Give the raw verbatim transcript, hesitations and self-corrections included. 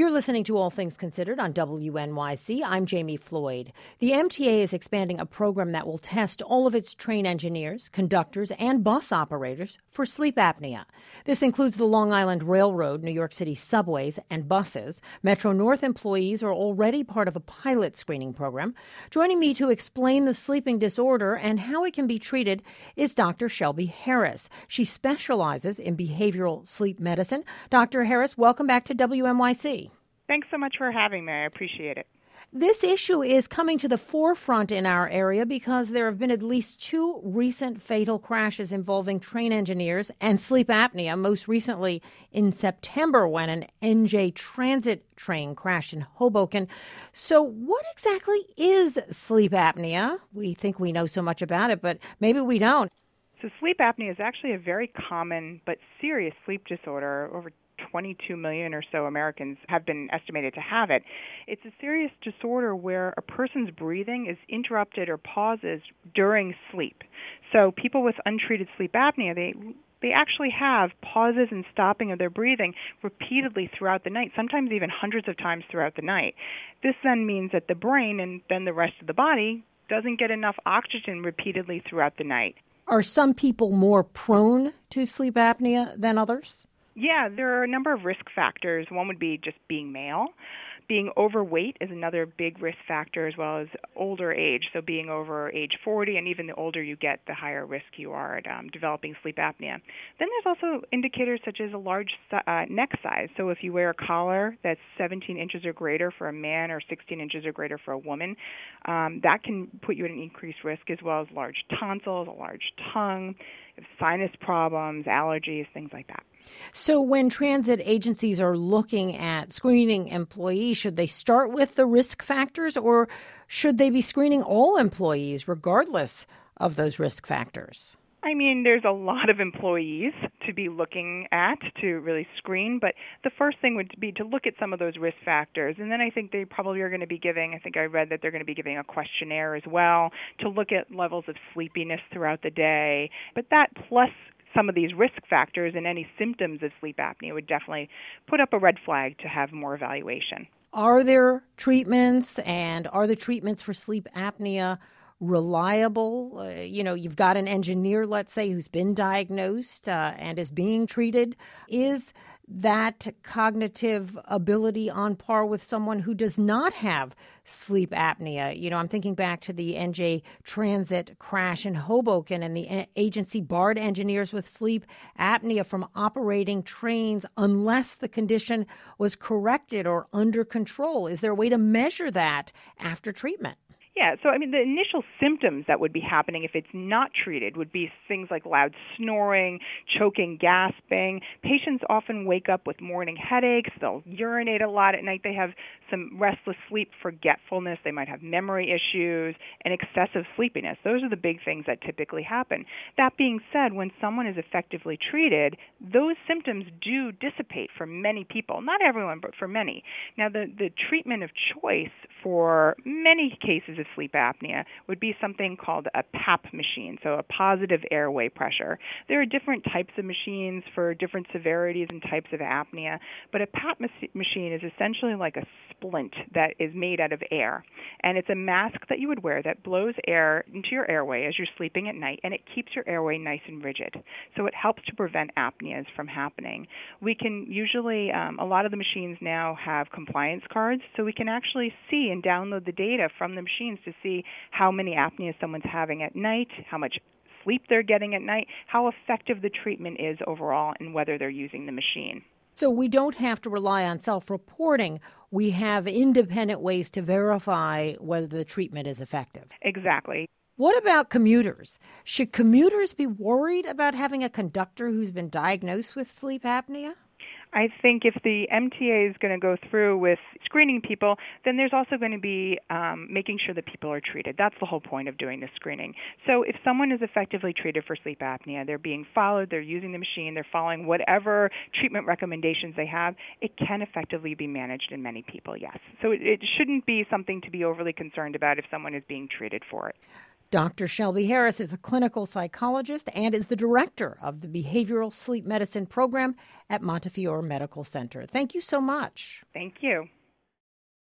You're listening to All Things Considered on W N Y C. I'm Jamie Floyd. The M T A is expanding a program that will test all of its train engineers, conductors, and bus operators for sleep apnea. This includes the Long Island Railroad, New York City subways, and buses. Metro North employees are already part of a pilot screening program. Joining me to explain the sleeping disorder and how it can be treated is Doctor Shelby Harris. She specializes in behavioral sleep medicine. Doctor Harris, welcome back to W N Y C. Thanks so much for having me. I appreciate it. This issue is coming to the forefront in our area because there have been at least two recent fatal crashes involving train engineers and sleep apnea, most recently in September when an N J Transit train crashed in Hoboken. So what exactly is sleep apnea? We think we know so much about it, but maybe we don't. So sleep apnea is actually a very common but serious sleep disorder. Over twenty-two million or so Americans have been estimated to have it. It's a serious disorder where a person's breathing is interrupted or pauses during sleep. So people with untreated sleep apnea, they they actually have pauses and stopping of their breathing repeatedly throughout the night, sometimes even hundreds of times throughout the night. This then means that the brain and then the rest of the body doesn't get enough oxygen repeatedly throughout the night. Are some people more prone to sleep apnea than others? Yeah, there are a number of risk factors. One would be just being male. Being overweight is another big risk factor, as well as older age. So being over age forty, and even the older you get, the higher risk you are at um, developing sleep apnea. Then there's also indicators such as a large uh, neck size. So if you wear a collar that's seventeen inches or greater for a man or sixteen inches or greater for a woman, um, that can put you at an increased risk, as well as large tonsils, a large tongue, sinus problems, allergies, things like that. So when transit agencies are looking at screening employees, should they start with the risk factors, or should they be screening all employees regardless of those risk factors? I mean, there's a lot of employees to be looking at to really screen, but the first thing would be to look at some of those risk factors. And then I think they probably are going to be giving, I think I read that they're going to be giving a questionnaire as well to look at levels of sleepiness throughout the day. But that plus some of these risk factors and any symptoms of sleep apnea would definitely put up a red flag to have more evaluation. Are there treatments, and are the treatments for sleep apnea reliable? Uh, you know, you've got an engineer, let's say, who's been diagnosed uh, and is being treated. Is that cognitive ability on par with someone who does not have sleep apnea? You know, I'm thinking back to the N J Transit crash in Hoboken, and the agency barred engineers with sleep apnea from operating trains unless the condition was corrected or under control. Is there a way to measure that after treatment? Yeah, so I mean, the initial symptoms that would be happening if it's not treated would be things like loud snoring, choking, gasping. Patients often wake up with morning headaches. They'll urinate a lot at night. They have some restless sleep, forgetfulness. They might have memory issues and excessive sleepiness. Those are the big things that typically happen. That being said, when someone is effectively treated, those symptoms do dissipate for many people. Not everyone, but for many. Now, the, the treatment of choice for many cases of sleep apnea would be something called a PAP machine, so a positive airway pressure. There are different types of machines for different severities and types of apnea, but a PAP machine is essentially like a splint that is made out of air, and it's a mask that you would wear that blows air into your airway as you're sleeping at night, and it keeps your airway nice and rigid, so it helps to prevent apneas from happening. We can usually, um, a lot of the machines now have compliance cards, so we can actually see and download the data from the machines to see how many apneas someone's having at night, how much sleep they're getting at night, how effective the treatment is overall, and whether they're using the machine. So we don't have to rely on self-reporting. We have independent ways to verify whether the treatment is effective. Exactly. What about commuters? Should commuters be worried about having a conductor who's been diagnosed with sleep apnea? I think if the M T A is going to go through with screening people, then there's also going to be um, making sure that people are treated. That's the whole point of doing the screening. So if someone is effectively treated for sleep apnea, they're being followed, they're using the machine, they're following whatever treatment recommendations they have, it can effectively be managed in many people, yes. So it, it shouldn't be something to be overly concerned about if someone is being treated for it. Doctor Shelby Harris is a clinical psychologist and is the director of the Behavioral Sleep Medicine Program at Montefiore Medical Center. Thank you so much. Thank you.